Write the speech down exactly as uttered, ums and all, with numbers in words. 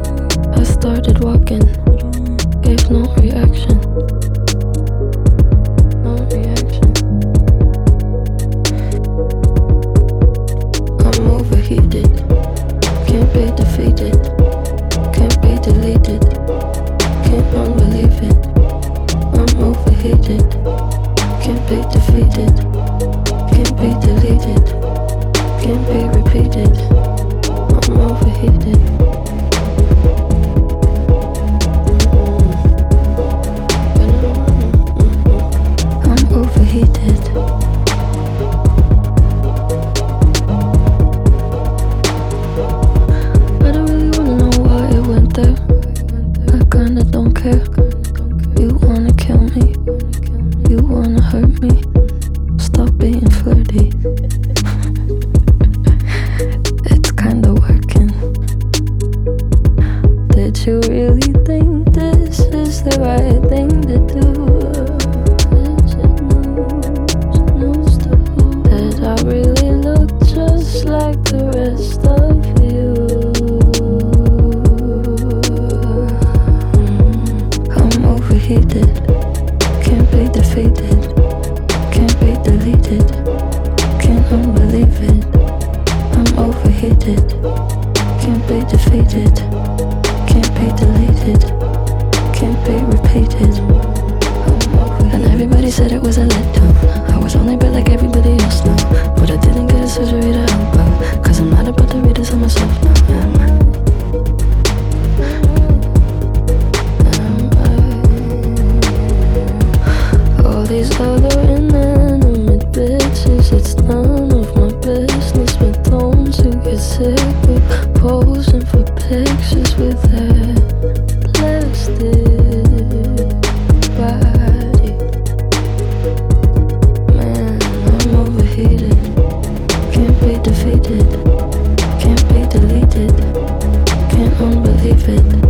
I started walking, gave no reaction. No reaction. I'm overheated, can't be defeated, can't be deleted, can't unbelieve it. I'm overheated, can't be defeated, can't be deleted, can't be repeated. I'm overheated. I'm overheated. I don't really wanna know why it went there. I kinda don't care. You wanna kill me, you wanna hurt me. Stop being flirty. It's kinda working. Did you really think this is the right thing to do? Is it news, news to who? Did I really look just like the rest of you? I'm overheated, can't be defeated, can't be deleted, can't unbelieve it. I'm overheated, can't be defeated, can't be deleted, can't be repeated. And everybody said it was a letdown. I was only bad like everybody else now, but I didn't get a surgery to help out, cause I'm not about to read this on myself now, am I? All these other inanimate bitches, it's none of my business, but don't you get sick with posing for pictures with that plastic body? Man, I'm overheated, can't be defeated, can't be deleted, can't unbelieve it.